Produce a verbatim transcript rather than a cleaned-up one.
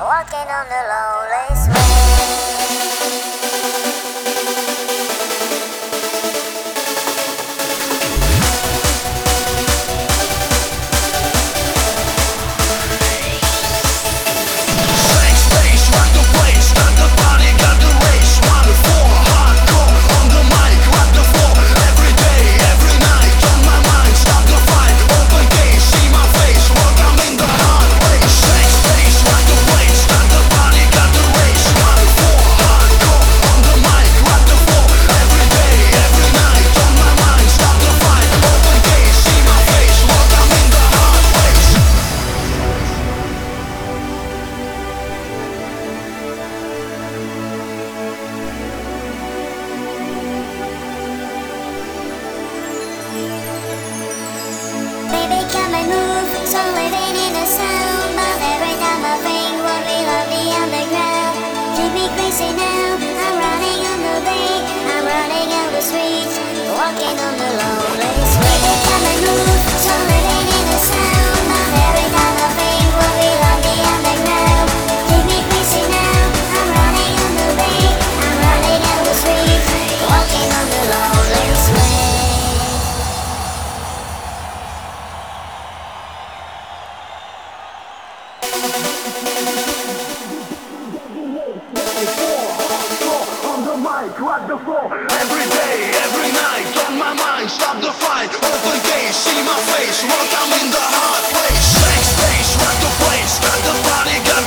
walking on the lawless way. Baby, come and move, so living in the sound. But every time I think what we love the underground, keep me crazy now. I'm running on the beat, I'm running on the streets, walking on the lawless way. Baby, come and move, so living in the sound. But every time I think what we love the underground, keep me crazy now. I'm running on the beat, I'm running on the streets, walking on the lawless way. Rock the floor, every day, every night, on my mind, stop the fight, open case, see my face, welcome in the hard place, next space, rock the place, got the body, got